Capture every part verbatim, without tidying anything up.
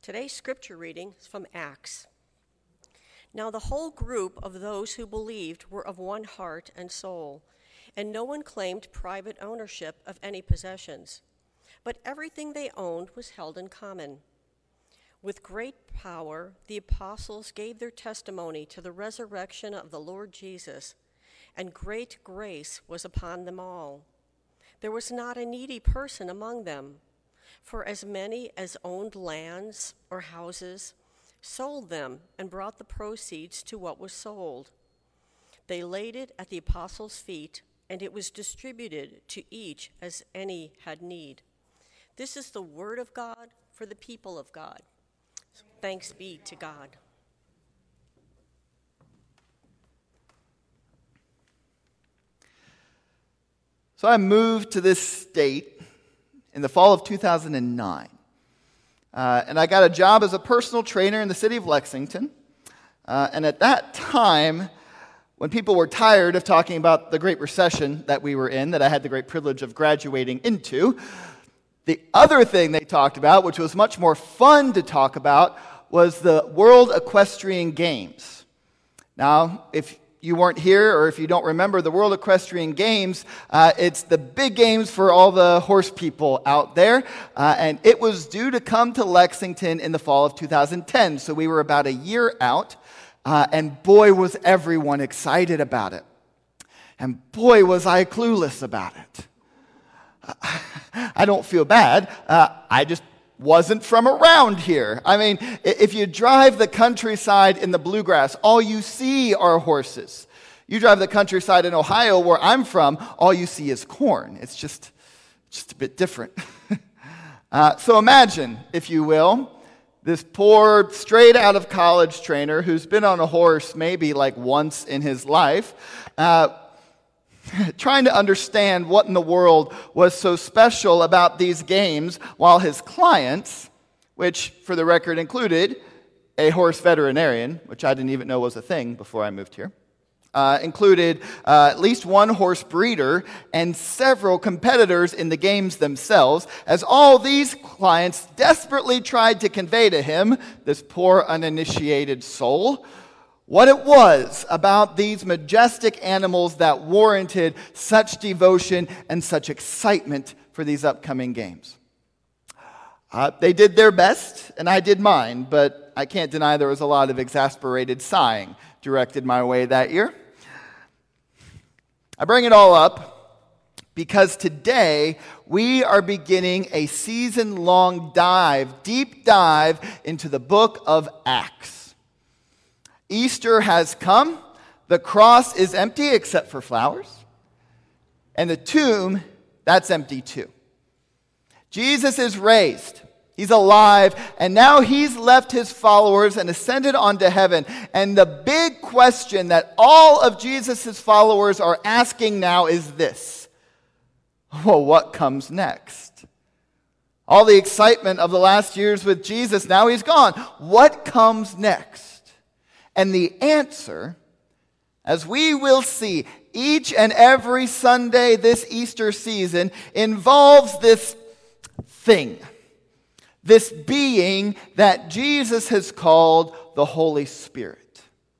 Today's scripture reading is from Acts. Now the whole group of those who believed were of one heart and soul, and no one claimed private ownership of any possessions, but everything they owned was held in common. With great power, the apostles gave their testimony to the resurrection of the Lord Jesus, and great grace was upon them all. There was not a needy person among them, for as many as owned lands or houses sold them and brought the proceeds to what was sold. They laid it at the apostles' feet, and it was distributed to each as any had need. This is the word of God for the people of God. Thanks be to God. So I moved to this state in the fall of two thousand nine. Uh, and I got a job as a personal trainer in the city of Lexington. Uh, and at that time, when people were tired of talking about the Great Recession that we were in, that I had the great privilege of graduating into, the other thing they talked about, which was much more fun to talk about, was the World Equestrian Games. Now, if you weren't here, or if you don't remember the World Equestrian Games, uh, it's the big games for all the horse people out there, uh, and it was due to come to Lexington in the fall of two thousand ten, so we were about a year out, uh, and boy was everyone excited about it. And boy was I clueless about it. I don't feel bad, uh, I just wasn't from around here. I mean, if you drive the countryside in the bluegrass, all you see are horses. You drive the countryside in Ohio, where I'm from, all you see is corn. It's just, just a bit different. uh, so imagine, if you will, this poor, straight out of college trainer who's been on a horse maybe like once in his life, uh, trying to understand what in the world was so special about these games, while his clients, which for the record included a horse veterinarian, which I didn't even know was a thing before I moved here, uh, included uh, at least one horse breeder and several competitors in the games themselves, as all these clients desperately tried to convey to him, this poor uninitiated soul, what it was about these majestic animals that warranted such devotion and such excitement for these upcoming games. Uh, they did their best, and I did mine, but I can't deny there was a lot of exasperated sighing directed my way that year. I bring it all up because today we are beginning a season-long dive, deep dive into the book of Acts. Easter has come, the cross is empty except for flowers, and the tomb, that's empty too. Jesus is raised, he's alive, and now he's left his followers and ascended onto heaven. And the big question that all of Jesus' followers are asking now is this: well, what comes next? All the excitement of the last years with Jesus, now he's gone. What comes next? And the answer, as we will see each and every Sunday this Easter season, involves this thing, this being that Jesus has called the Holy Spirit.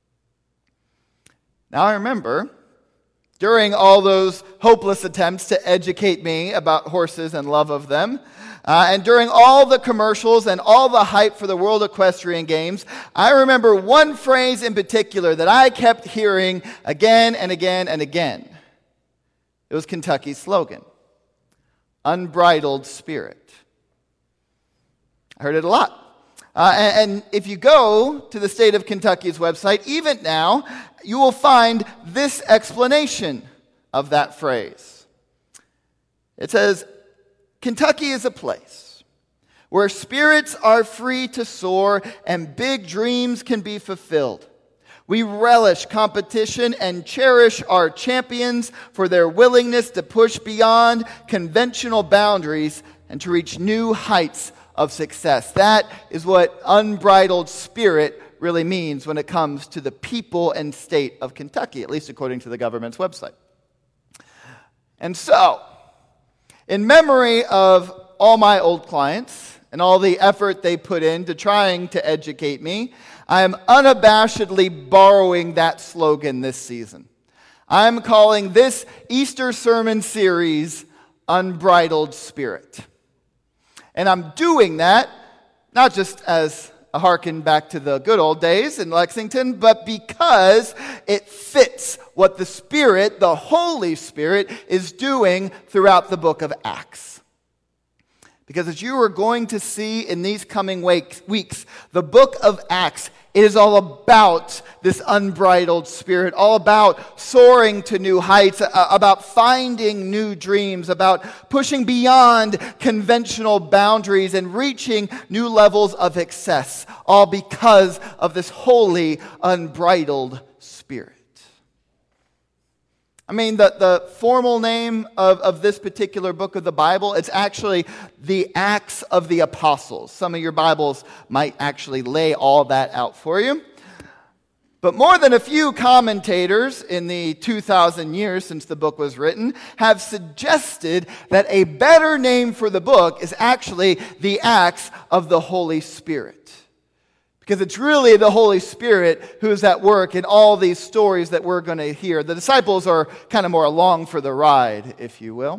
Now I remember, during all those hopeless attempts to educate me about horses and love of them, Uh, and during all the commercials and all the hype for the World Equestrian Games, I remember one phrase in particular that I kept hearing again and again and again. It was Kentucky's slogan, unbridled spirit. I heard it a lot. Uh, and, and if you go to the state of Kentucky's website, even now, you will find this explanation of that phrase. It says, Kentucky is a place where spirits are free to soar and big dreams can be fulfilled. We relish competition and cherish our champions for their willingness to push beyond conventional boundaries and to reach new heights of success. That is what unbridled spirit really means when it comes to the people and state of Kentucky, at least according to the government's website. And so, in memory of all my old clients and all the effort they put into trying to educate me, I am unabashedly borrowing that slogan this season. I'm calling this Easter sermon series Unbridled Spirit. And I'm doing that not just as a harken back to the good old days in Lexington, but because it fits what the Spirit, the Holy Spirit, is doing throughout the book of Acts. Because as you are going to see in these coming weeks, the book of Acts, it is all about this unbridled spirit, all about soaring to new heights, about finding new dreams, about pushing beyond conventional boundaries and reaching new levels of excess, all because of this holy, unbridled spirit. I mean, the, the formal name of, of this particular book of the Bible, it's actually the Acts of the Apostles. Some of your Bibles might actually lay all that out for you. But more than a few commentators in the two thousand years since the book was written have suggested that a better name for the book is actually the Acts of the Holy Spirit. Because it's really the Holy Spirit who's at work in all these stories that we're going to hear. The disciples are kind of more along for the ride, if you will.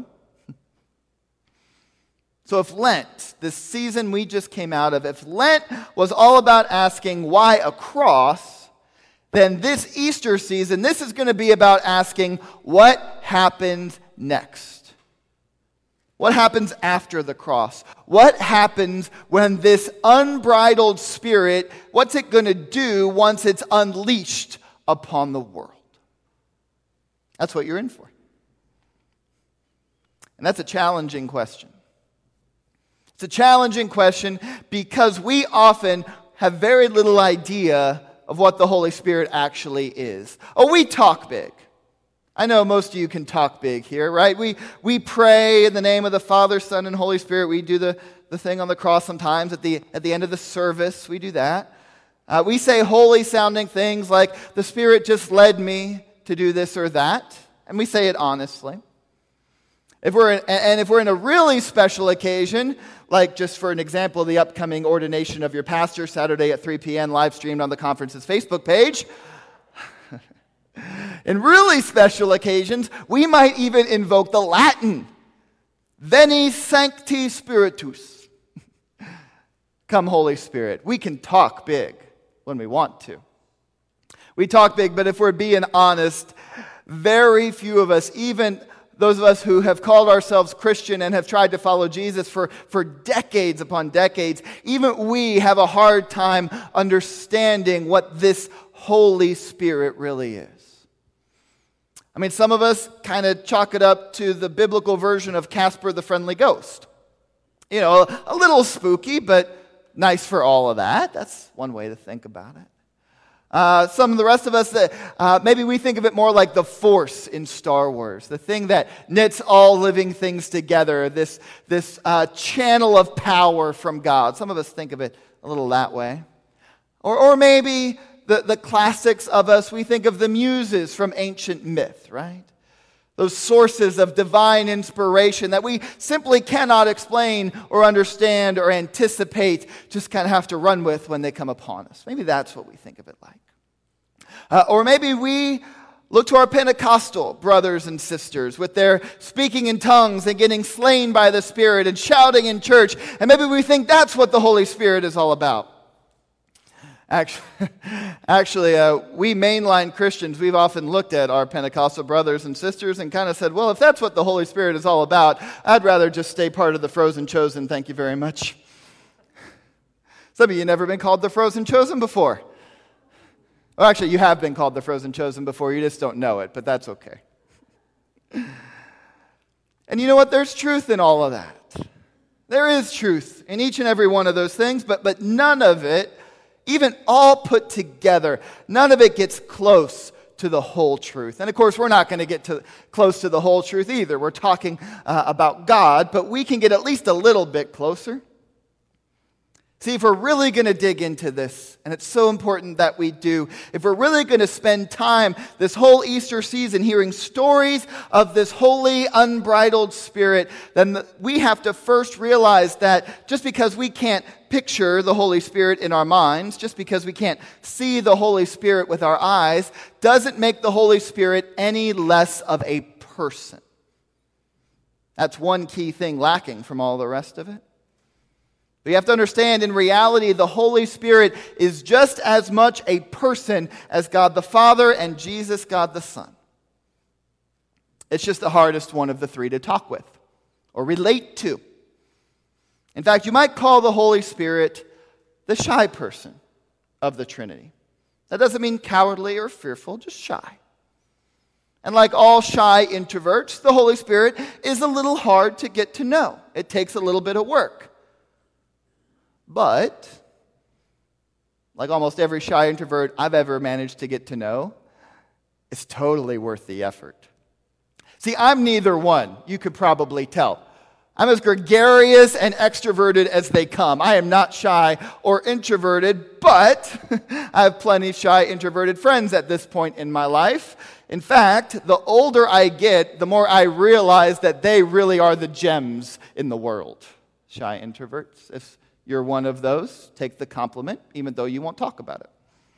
So if Lent, this season we just came out of, if Lent was all about asking why a cross, then this Easter season, this is going to be about asking what happens next. What happens after the cross? What happens when this unbridled spirit, what's it going to do once it's unleashed upon the world? That's what you're in for. And that's a challenging question. It's a challenging question because we often have very little idea of what the Holy Spirit actually is. Oh, we talk big. I know most of you can talk big here, right? We we pray in the name of the Father, Son, and Holy Spirit. We do the, the thing on the cross sometimes at the at the end of the service. We do that. Uh, we say holy-sounding things like, the Spirit just led me to do this or that. And we say it honestly. If we're in, and if we're in a really special occasion, like just for an example, the upcoming ordination of your pastor, Saturday at three p.m., live streamed on the conference's Facebook page. In really special occasions, we might even invoke the Latin, Veni Sancti Spiritus. Come, Holy Spirit. We can talk big when we want to. We talk big, but if we're being honest, very few of us, even those of us who have called ourselves Christian and have tried to follow Jesus for, for decades upon decades, even we have a hard time understanding what this Holy Spirit really is. I mean, some of us kind of chalk it up to the biblical version of Casper the Friendly Ghost. You know, a little spooky, but nice for all of that. That's one way to think about it. Uh, some of the rest of us, that uh, maybe we think of it more like the Force in Star Wars, the thing that knits all living things together, this, this uh, channel of power from God. Some of us think of it a little that way. Or, or maybe the, the classics of us, we think of the muses from ancient myth, right? Those sources of divine inspiration that we simply cannot explain or understand or anticipate, just kind of have to run with when they come upon us. Maybe that's what we think of it like. Uh, or maybe we look to our Pentecostal brothers and sisters with their speaking in tongues and getting slain by the Spirit and shouting in church, and maybe we think that's what the Holy Spirit is all about. Actually, actually uh, we mainline Christians, we've often looked at our Pentecostal brothers and sisters and kind of said, well, if that's what the Holy Spirit is all about, I'd rather just stay part of the Frozen Chosen, thank you very much. Some of you have never been called the Frozen Chosen before. Well, actually, you have been called the Frozen Chosen before, you just don't know it, but that's okay. And you know what? There's truth in all of that. There is truth in each and every one of those things, but, but none of it, even all put together, none of it gets close to the whole truth. And of course, we're not going to get to close to the whole truth either. We're talking uh, about God, but we can get at least a little bit closer. See, if we're really going to dig into this, and it's so important that we do, if we're really going to spend time this whole Easter season hearing stories of this holy, unbridled Spirit, then the, we have to first realize that just because we can't picture the Holy Spirit in our minds, just because we can't see the Holy Spirit with our eyes, doesn't make the Holy Spirit any less of a person. That's one key thing lacking from all the rest of it. We have to understand, in reality, the Holy Spirit is just as much a person as God the Father and Jesus, God the Son. It's just the hardest one of the three to talk with or relate to. In fact, you might call the Holy Spirit the shy person of the Trinity. That doesn't mean cowardly or fearful, just shy. And like all shy introverts, the Holy Spirit is a little hard to get to know. It takes a little bit of work. But, like almost every shy introvert I've ever managed to get to know, it's totally worth the effort. See, I'm neither one, you could probably tell. I'm as gregarious and extroverted as they come. I am not shy or introverted, but I have plenty of shy, introverted friends at this point in my life. In fact, the older I get, the more I realize that they really are the gems in the world. Shy introverts. If you're one of those, take the compliment, even though you won't talk about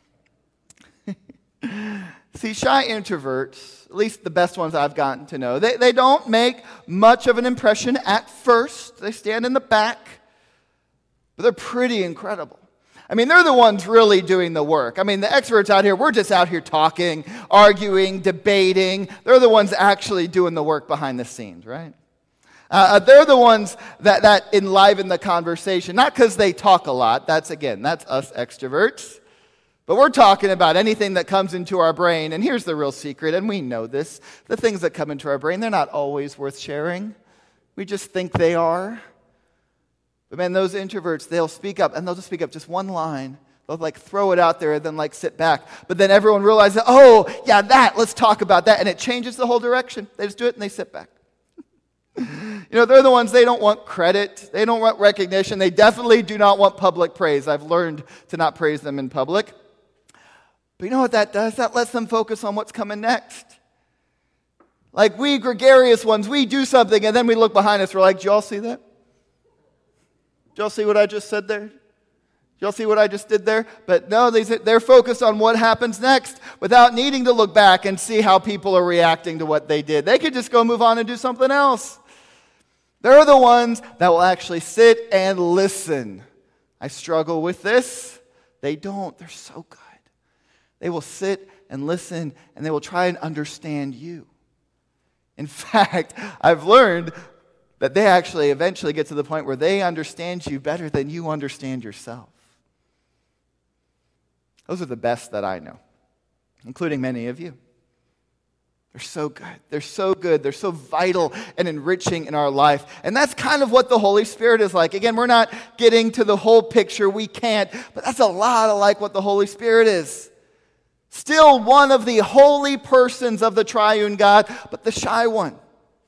it. See, shy introverts, at least the best ones I've gotten to know, they, they don't make much of an impression at first. They stand in the back, but they're pretty incredible. I mean, they're the ones really doing the work. I mean, the extroverts out here, we're just out here talking, arguing, debating. They're the ones actually doing the work behind the scenes, right? Uh, they're the ones that, that enliven the conversation, not because they talk a lot. That's, again, that's us extroverts. But we're talking about anything that comes into our brain. And here's the real secret, and we know this. The things that come into our brain, they're not always worth sharing. We just think they are. But man, those introverts, they'll speak up, and they'll just speak up just one line. They'll like throw it out there and then like sit back. But then everyone realizes, oh, yeah, that, let's talk about that. And it changes the whole direction. They just do it and they sit back. You know, they're the ones, they don't want credit. They don't want recognition. They definitely do not want public praise. I've learned to not praise them in public. But you know what that does? That lets them focus on what's coming next. Like we gregarious ones, we do something and then we look behind us. We're like, did y'all see that? Did y'all see what I just said there? Did y'all see what I just did there? But no, they, they're focused on what happens next without needing to look back and see how people are reacting to what they did. They could just go move on and do something else. They're the ones that will actually sit and listen. I struggle with this. They don't. They're so good. They will sit and listen, and they will try and understand you. In fact, I've learned that they actually eventually get to the point where they understand you better than you understand yourself. Those are the best that I know, including many of you. They're so good. They're so good. They're so vital and enriching in our life. And that's kind of what the Holy Spirit is like. Again, we're not getting to the whole picture. We can't. But that's a lot of like what the Holy Spirit is. Still one of the holy persons of the triune God, but the shy one.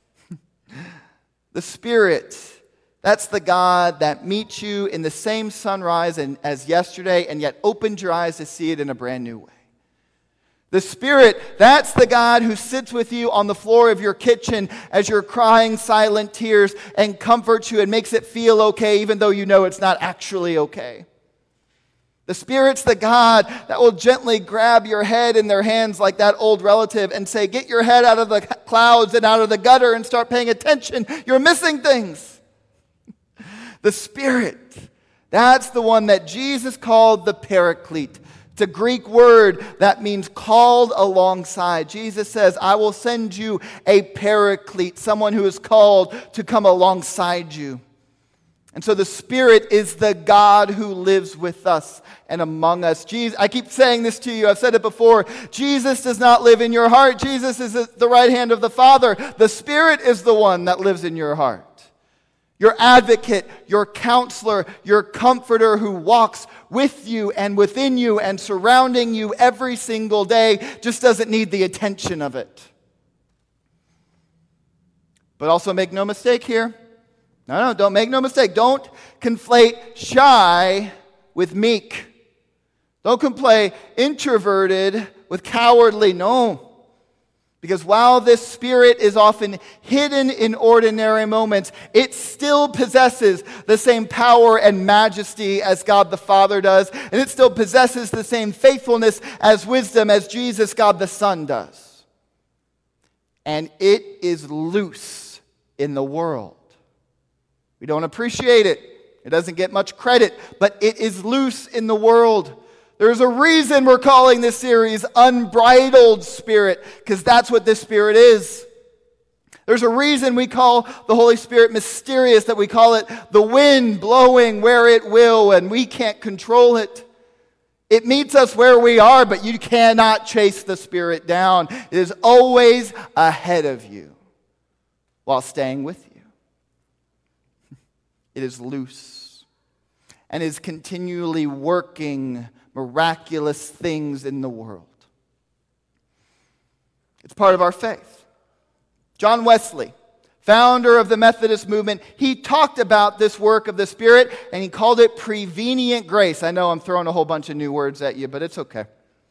The Spirit. That's the God that meets you in the same sunrise as yesterday and yet opened your eyes to see it in a brand new way. The Spirit, that's the God who sits with you on the floor of your kitchen as you're crying silent tears and comforts you and makes it feel okay even though you know it's not actually okay. The Spirit's the God that will gently grab your head in their hands like that old relative and say, get your head out of the clouds and out of the gutter and start paying attention. You're missing things. The Spirit, that's the one that Jesus called the Paraclete. It's a Greek word that means called alongside. Jesus says, I will send you a Paraclete, someone who is called to come alongside you. And so the Spirit is the God who lives with us and among us. Jesus, I keep saying this to you. I've said it before. Jesus does not live in your heart. Jesus is at the right hand of the Father. The Spirit is the one that lives in your heart. Your advocate, your counselor, your comforter who walks with you and within you and surrounding you every single day just doesn't need the attention of it. But also make no mistake here. No, no, don't make no mistake. Don't conflate shy with meek. Don't conflate introverted with cowardly. No. Because while this Spirit is often hidden in ordinary moments, it still possesses the same power and majesty as God the Father does. And it still possesses the same faithfulness as wisdom as Jesus, God the Son, does. And it is loose in the world. We don't appreciate it. It doesn't get much credit, but it is loose in the world. There's a reason we're calling this series Unbridled Spirit, because that's what this Spirit is. There's a reason we call the Holy Spirit mysterious, that we call it the wind blowing where it will, and we can't control it. It meets us where we are, but you cannot chase the Spirit down. It is always ahead of you while staying with you. It is loose and is continually working miraculous things in the world. It's part of our faith. John Wesley, founder of the Methodist movement, he talked about this work of the Spirit, and he called it prevenient grace. I know I'm throwing a whole bunch of new words at you, but it's okay.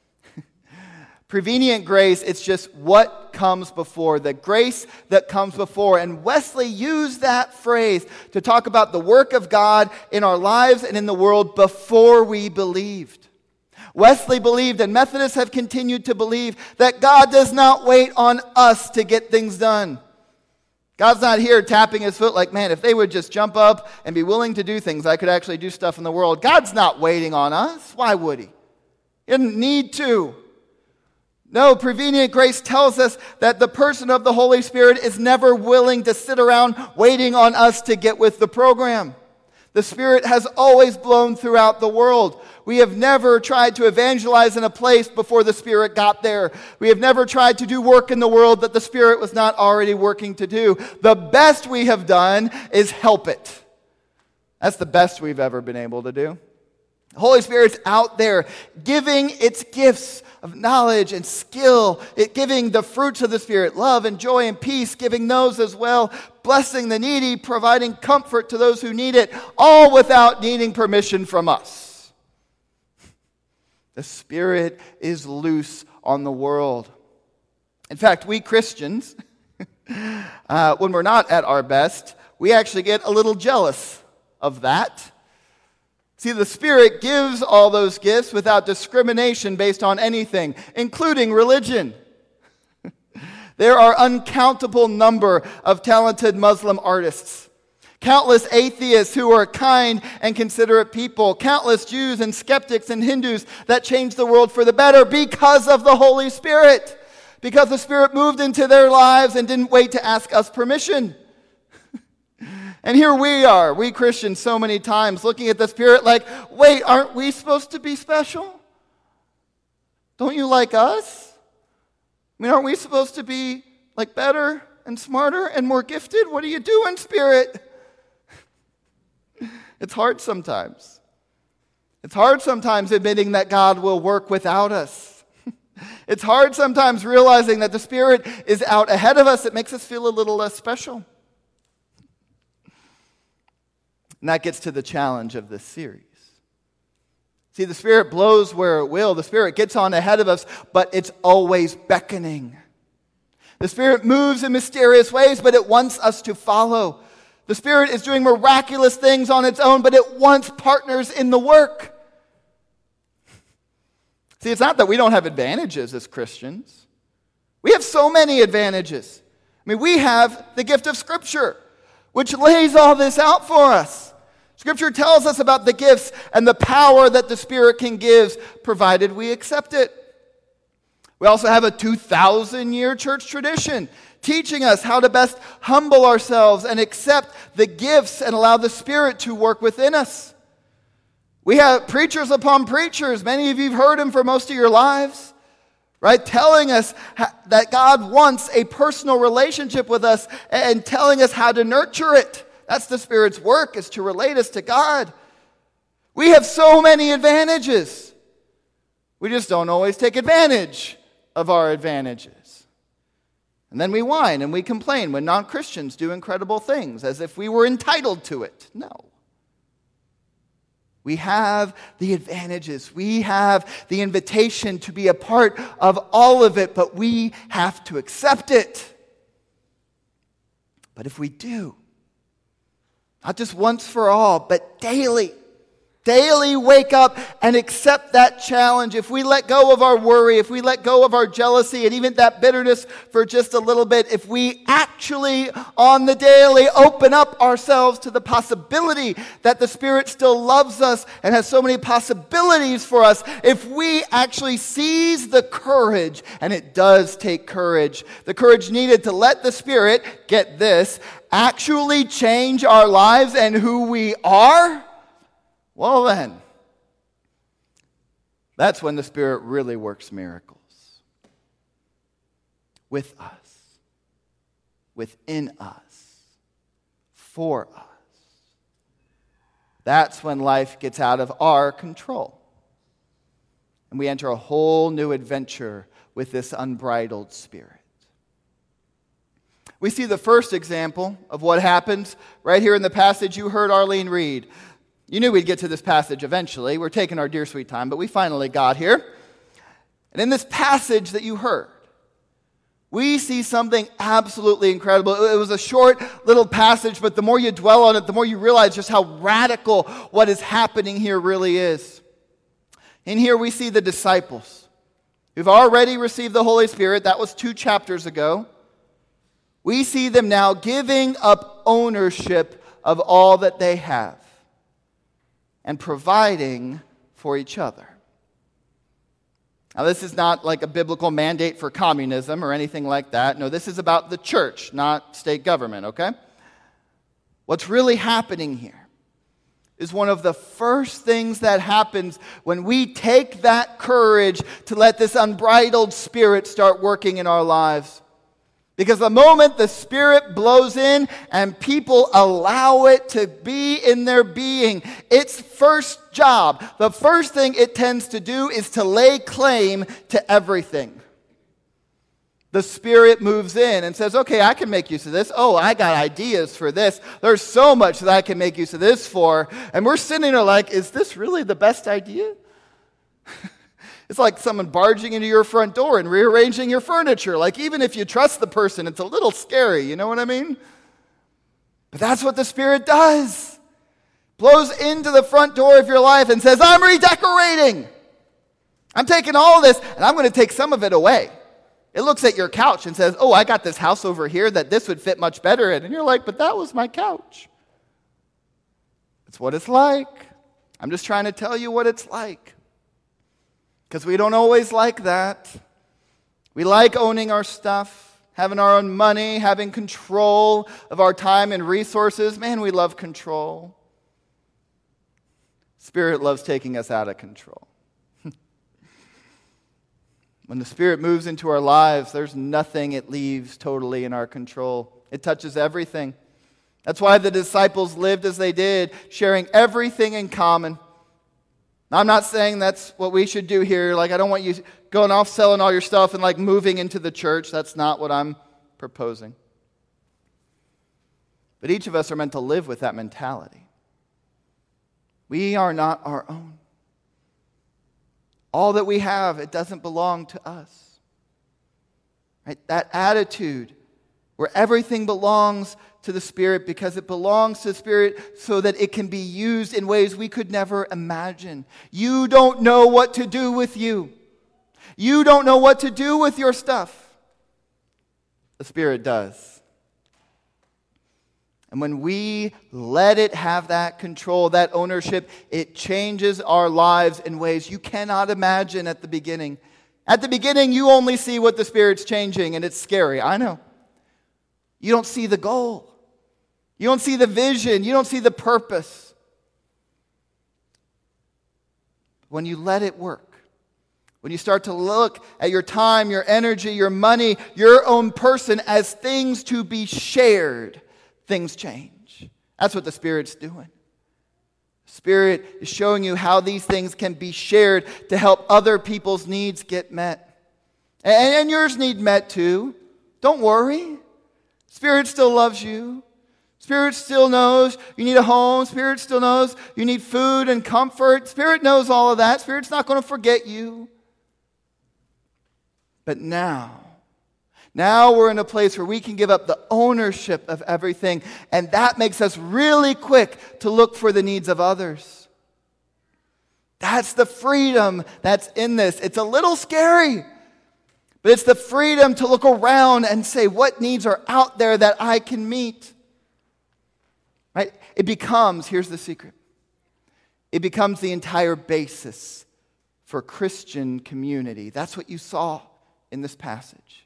Prevenient grace, it's just what comes before, the grace that comes before. And Wesley used that phrase to talk about the work of God in our lives and in the world before we believed. Wesley believed, and Methodists have continued to believe, that God does not wait on us to get things done. God's not here tapping his foot like, man, if they would just jump up and be willing to do things, I could actually do stuff in the world. God's not waiting on us. Why would he? He didn't need to. No, prevenient grace tells us that the person of the Holy Spirit is never willing to sit around waiting on us to get with the program. The Spirit has always blown throughout the world. We have never tried to evangelize in a place before the Spirit got there. We have never tried to do work in the world that the Spirit was not already working to do. The best we have done is help it. That's the best we've ever been able to do. The Holy Spirit's out there giving its gifts of knowledge and skill, it giving the fruits of the Spirit, love and joy and peace, giving those as well, blessing the needy, providing comfort to those who need it, all without needing permission from us. The Spirit is loose on the world. In fact, we Christians, uh, when we're not at our best, we actually get a little jealous of that. See, the Spirit gives all those gifts without discrimination based on anything, including religion. There are uncountable number of talented Muslim artists, countless atheists who are kind and considerate people, countless Jews and skeptics and Hindus that changed the world for the better because of the Holy Spirit, because the Spirit moved into their lives and didn't wait to ask us permission. And here we are, we Christians, so many times looking at the Spirit like, wait, aren't we supposed to be special? Don't you like us? I mean, aren't we supposed to be like better and smarter and more gifted? What are you doing, Spirit? It's hard sometimes. It's hard sometimes admitting that God will work without us. It's hard sometimes realizing that the Spirit is out ahead of us. It makes us feel a little less special. And that gets to the challenge of this series. See, the Spirit blows where it will. The Spirit gets on ahead of us, but it's always beckoning. The Spirit moves in mysterious ways, but it wants us to follow. The Spirit is doing miraculous things on its own, but it wants partners in the work. See, it's not that we don't have advantages as Christians. We have so many advantages. I mean, we have the gift of Scripture, which lays all this out for us. Scripture tells us about the gifts and the power that the Spirit can give, provided we accept it. We also have a two thousand year church tradition teaching us how to best humble ourselves and accept the gifts and allow the Spirit to work within us. We have preachers upon preachers. Many of you have heard them for most of your lives, right? Telling us that God wants a personal relationship with us and telling us how to nurture it. That's the Spirit's work, is to relate us to God. We have so many advantages. We just don't always take advantage of our advantages. And then we whine and we complain when non-Christians do incredible things as if we were entitled to it. No. We have the advantages. We have the invitation to be a part of all of it, but we have to accept it. But if we do, not just once for all, but daily, daily wake up and accept that challenge. If we let go of our worry, if we let go of our jealousy and even that bitterness for just a little bit, if we actually on the daily open up ourselves to the possibility that the Spirit still loves us and has so many possibilities for us, if we actually seize the courage, and it does take courage, the courage needed to let the Spirit, get this, actually change our lives and who we are, well then, that's when the Spirit really works miracles. With us, within us, for us. That's when life gets out of our control. And we enter a whole new adventure with this unbridled Spirit. We see the first example of what happens right here in the passage you heard Arlene read. You knew we'd get to this passage eventually. We're taking our dear sweet time, but we finally got here. And in this passage that you heard, we see something absolutely incredible. It was a short little passage, but the more you dwell on it, the more you realize just how radical what is happening here really is. In here we see the disciples who've already received the Holy Spirit. That was two chapters ago. We see them now giving up ownership of all that they have and providing for each other. Now, this is not like a biblical mandate for communism or anything like that. No, this is about the church, not state government, okay? What's really happening here is one of the first things that happens when we take that courage to let this unbridled Spirit start working in our lives. Because the moment the Spirit blows in and people allow it to be in their being, its first job, the first thing it tends to do is to lay claim to everything. The Spirit moves in and says, okay, I can make use of this. Oh, I got ideas for this. There's so much that I can make use of this for. And we're sitting there like, is this really the best idea? It's like someone barging into your front door and rearranging your furniture. Like, even if you trust the person, it's a little scary, you know what I mean? But that's what the Spirit does. Blows into the front door of your life and says, I'm redecorating. I'm taking all this, and I'm going to take some of it away. It looks at your couch and says, oh, I got this house over here that this would fit much better in. And you're like, but that was my couch. It's what it's like. I'm just trying to tell you what it's like. Because we don't always like that. We like owning our stuff, having our own money, having control of our time and resources. Man, we love control. Spirit loves taking us out of control. When the Spirit moves into our lives, there's nothing it leaves totally in our control. It touches everything. That's why the disciples lived as they did, sharing everything in common. Now, I'm not saying that's what we should do here. Like, I don't want you going off selling all your stuff and like moving into the church. That's not what I'm proposing. But each of us are meant to live with that mentality. We are not our own. All that we have, it doesn't belong to us. Right? That attitude where everything belongs to the Spirit because it belongs to the Spirit so that it can be used in ways we could never imagine. You don't know what to do with you. You don't know what to do with your stuff. The Spirit does. And when we let it have that control, that ownership, it changes our lives in ways you cannot imagine at the beginning. At the beginning, you only see what the Spirit's changing, and it's scary. I know. You don't see the goal. You don't see the vision. You don't see the purpose. When you let it work, when you start to look at your time, your energy, your money, your own person as things to be shared, things change. That's what the Spirit's doing. The Spirit is showing you how these things can be shared to help other people's needs get met. And, and yours need met too. Don't worry. Spirit still loves you. Spirit still knows you need a home. Spirit still knows you need food and comfort. Spirit knows all of that. Spirit's not going to forget you. But now, now we're in a place where we can give up the ownership of everything, and that makes us really quick to look for the needs of others. That's the freedom that's in this. It's a little scary, but it's the freedom to look around and say, what needs are out there that I can meet? Right? It becomes, here's the secret, it becomes the entire basis for Christian community. That's what you saw in this passage.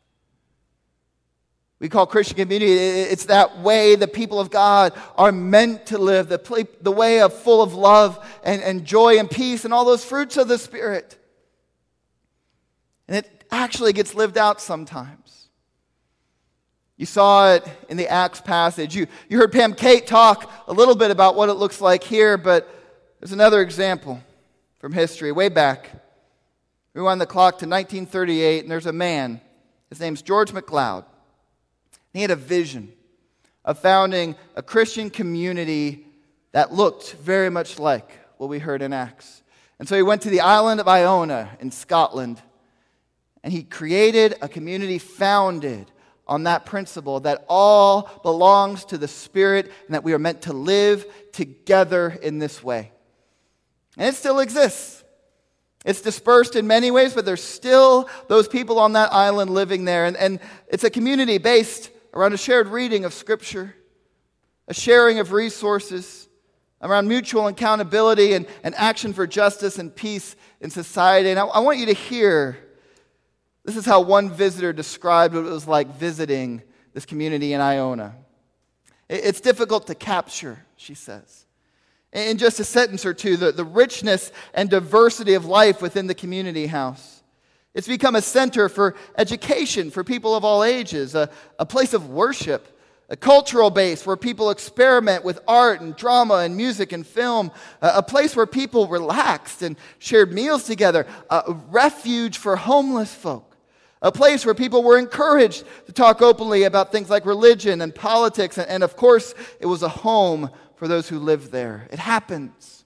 We call Christian community, it's that way the people of God are meant to live, the, the way of full of love and, and joy and peace and all those fruits of the Spirit. And it actually gets lived out sometimes. You saw it in the Acts passage. You, you heard Pam Kate talk a little bit about what it looks like here, but there's another example from history, way back. We rewind the clock to nineteen thirty-eight, and there's a man. His name's George MacLeod. He had a vision of founding a Christian community that looked very much like what we heard in Acts. And so he went to the island of Iona in Scotland, and he created a community founded on that principle that all belongs to the Spirit and that we are meant to live together in this way. And it still exists. It's dispersed in many ways, but there's still those people on that island living there. And, and it's a community based around a shared reading of Scripture, a sharing of resources, around mutual accountability and, and action for justice and peace in society. And I, I want you to hear, this is how one visitor described what it was like visiting this community in Iona. It, it's difficult to capture, she says. In just a sentence or two, the, the richness and diversity of life within the community house. It's become a center for education for people of all ages, a, a place of worship, a cultural base where people experiment with art and drama and music and film, a, a place where people relaxed and shared meals together, a refuge for homeless folk, a place where people were encouraged to talk openly about things like religion and politics, and, and of course, it was a home for those who lived there. It happens.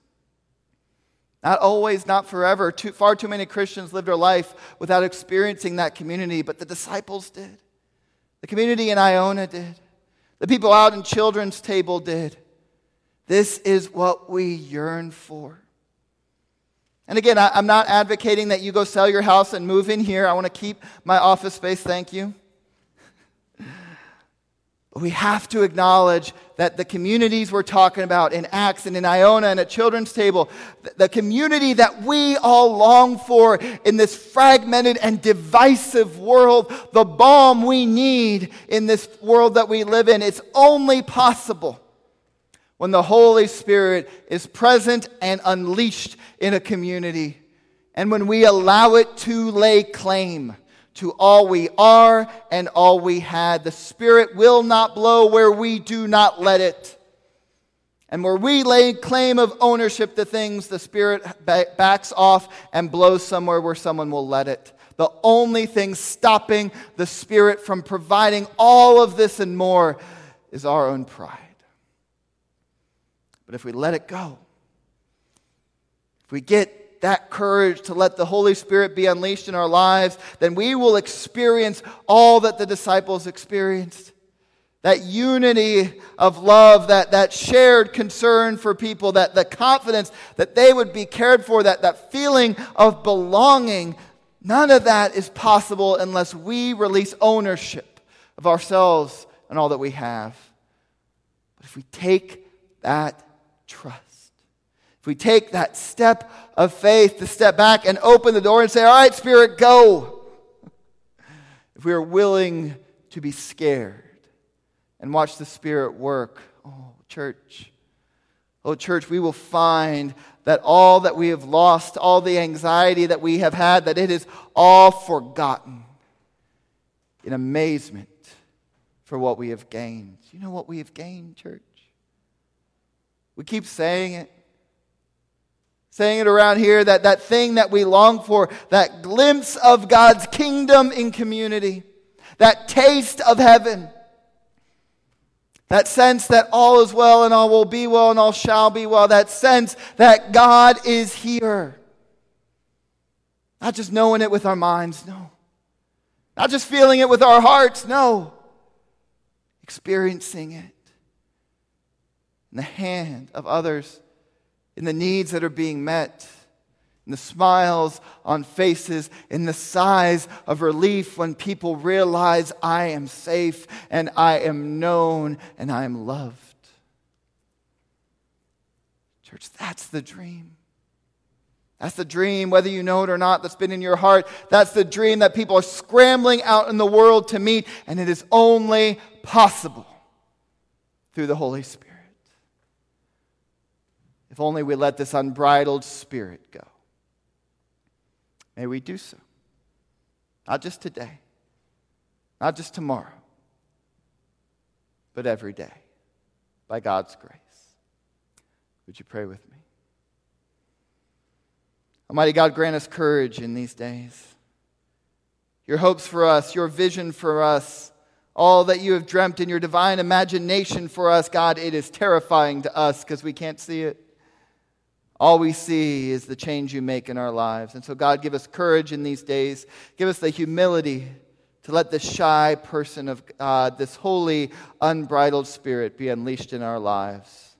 Not always, not forever. Too, far too many Christians live their life without experiencing that community, but the disciples did. The community in Iona did. The people out in Children's Table did. This is what we yearn for. And again, I, I'm not advocating that you go sell your house and move in here. I want to keep my office space, thank you. We have to acknowledge that the communities we're talking about in Acts and in Iona and at Children's Table, the community that we all long for in this fragmented and divisive world, the balm we need in this world that we live in, it's only possible when the Holy Spirit is present and unleashed in a community, and when we allow it to lay claim to all we are and all we had. The Spirit will not blow where we do not let it. And where we lay claim of ownership to things, the Spirit backs off and blows somewhere where someone will let it. The only thing stopping the Spirit from providing all of this and more is our own pride. But if we let it go, if we get that courage to let the Holy Spirit be unleashed in our lives, then we will experience all that the disciples experienced. That unity of love, that, that shared concern for people, that the confidence that they would be cared for, that, that feeling of belonging. None of that is possible unless we release ownership of ourselves and all that we have. But if we take that trust, if we take that step of faith to step back and open the door and say, all right, Spirit, go. If we are willing to be scared and watch the Spirit work, oh, church, oh, church, we will find that all that we have lost, all the anxiety that we have had, that it is all forgotten in amazement for what we have gained. You know what we have gained, church? We keep saying it. Saying it around here, that, that thing that we long for, that glimpse of God's kingdom in community. that taste of heaven, that sense that all is well and all will be well and all shall be well, that sense that God is here. Not just knowing it with our minds, no. Not just feeling it with our hearts, no. Experiencing it in the hand of others, in the needs that are being met, in the smiles on faces, in the sighs of relief when people realize I am safe and I am known and I am loved. Church, that's the dream. That's the dream, whether you know it or not, that's been in your heart. That's the dream that people are scrambling out in the world to meet, and it is only possible through the Holy Spirit. If only we let this unbridled spirit go. May we do so. Not just today, not just tomorrow, but every day, by God's grace. Would you pray with me? Almighty God, grant us courage in these days. Your hopes for us, your vision for us, all that you have dreamt in your divine imagination for us, God, it is terrifying to us because we can't see it. All we see is the change you make in our lives. And so, God, give us courage in these days. Give us the humility to let this shy person of God, this holy, unbridled spirit be unleashed in our lives.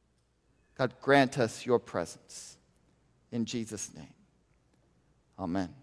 God, grant us your presence. In Jesus' name, amen.